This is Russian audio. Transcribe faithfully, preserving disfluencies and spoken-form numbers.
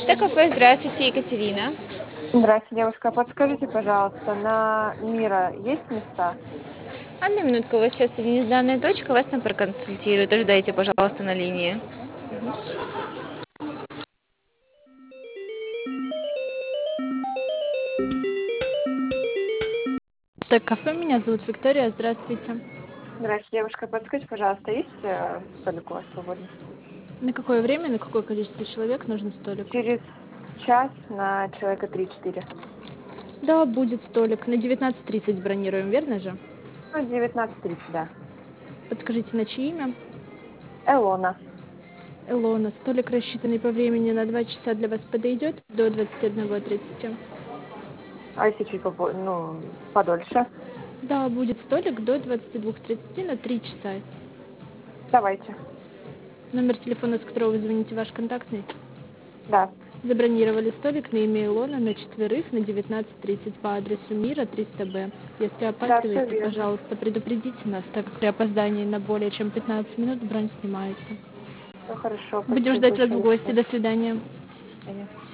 Т-кафе, здравствуйте, Екатерина. Здравствуйте, девушка. Подскажите, пожалуйста, на Мира есть места? Одну минутку, у вас сейчас соединится данная точка, вас там проконсультируют. Ожидайте, пожалуйста, на линии. Т-кафе, меня зовут Виктория, здравствуйте. Здравствуйте, девушка. Подскажите, пожалуйста, есть э, столик у вас свободный? На какое время, на какое количество человек нужен столик? Через час на человека три-четыре. Да, будет столик. На девятнадцать тридцать бронируем, верно же? Ну, девятнадцать тридцать, да. Подскажите, на чье имя? Элона. Элона. Столик, рассчитанный по времени на два часа, для вас подойдет до двадцати одного тридцати? А если чуть попо- ну, подольше? Да, будет столик до двадцати двух тридцати на три часа. Давайте. Номер телефона, с которого вы звоните, ваш контактный? Да. Забронировали столик на имя Илона на четверых на девятнадцать тридцать по адресу Мира триста Б. Если Да, все опаздываете, верно. пожалуйста, предупредите нас, так как при опоздании на более чем пятнадцать минут бронь снимается. Все хорошо. Будем Спасибо ждать вас в большое. До гости. свидания. До свидания. До свидания.